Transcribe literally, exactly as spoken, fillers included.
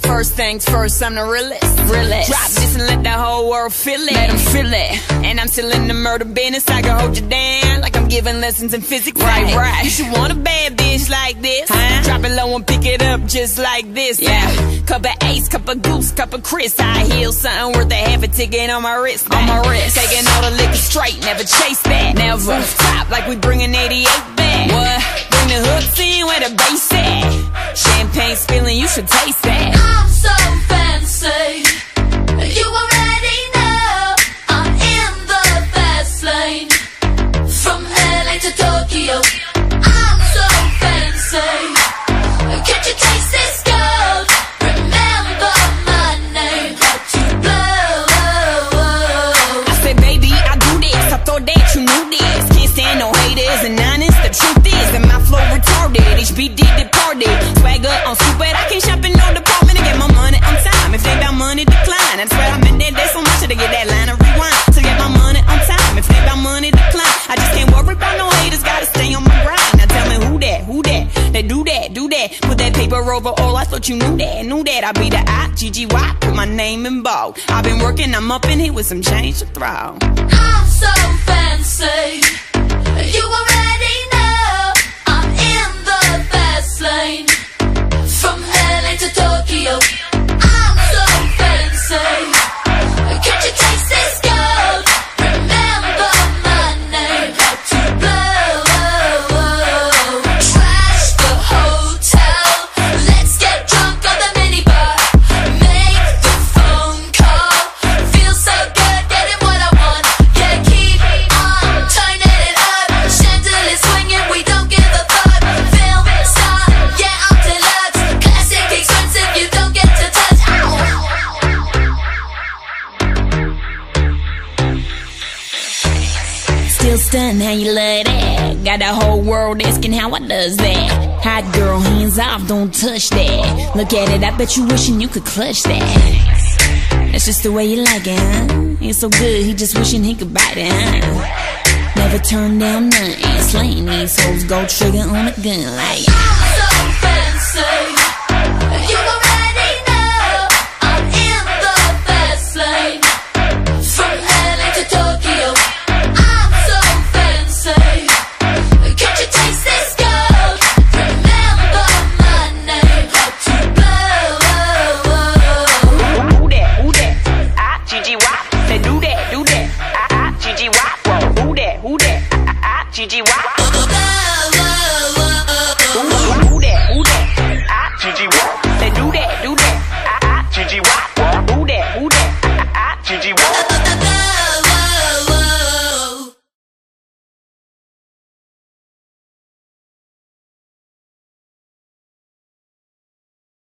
First things first, I'm the realest. realest. Drop this and let the whole world feel it. Let them feel it. And I'm still in the murder business. I can hold you down like I'm giving lessons in physics. Right, right. You should want a bad bitch like this. Huh? Drop it low and pick it up just like this. Yeah. Cup of Ace, cup of Goose, cup of Chris. I heal something worth a half a ticket on my wrist. On my wrist. Taking all the liquor straight, never chase that. Never. Top like we bringing eighty-eight back. What? Bring the hooks in where the bass at. Champagne spilling, you should taste that. I'm so fancy. You already know I'm in the fast lane. From L A to Tokyo, I'm so fancy. Can't you taste this gold? Remember my name, got to blow. I said, baby, I do this. I thought that you knew this. Can't stand no haters and honest. The truth is that my flow retarded. H B D departed. Swagger on stupid. I can't shop in no department to get my money on time. If they about money, decline. I swear I'm in there. There's so much to get that line of rewind. To get my money on time. If they about money, decline. I just can't worry about no haters. Gotta stay on my grind. Now tell me who that, who that? They do that, do that. Put that paper over all. I thought you knew that, knew that. I be the I G G Y. Put my name in bold. I've been working. I'm up in here with some change to throw. I'm so fancy. You already know I'm in the fast lane. From L A to Tokyo, I'm so fancy. Can't you taste this gold? Remember my name, got to blow. Trash the hotel. Let's get drunk on the minibar. Make the phone call. Feel so good, getting what I want. Yeah, keep on turning it up. Chandelier swinging, we don't give a fuck. Film star, yeah, I'm deluxe. Classic, expensive, you don't get to touch. Ow. Still stunned how you love that. Got the whole world asking how I does that. Hot girl, hands off, don't touch that. Look at it, I bet you wishing you could clutch that. That's just the way you like it, huh? It's so good, he just wishing he could bite it, huh? Never turn down nothing. Slaying these hoes, go trigger on a gun like I'm so fancy. You already know I'm in the fast lane. From L A to Tokyo, I'm so fancy. Can't you taste this gold? Remember my name, got to blow. who that, who that? I G G Y. Say do that, do that. I G G Y. Who that, who that? I G G Y.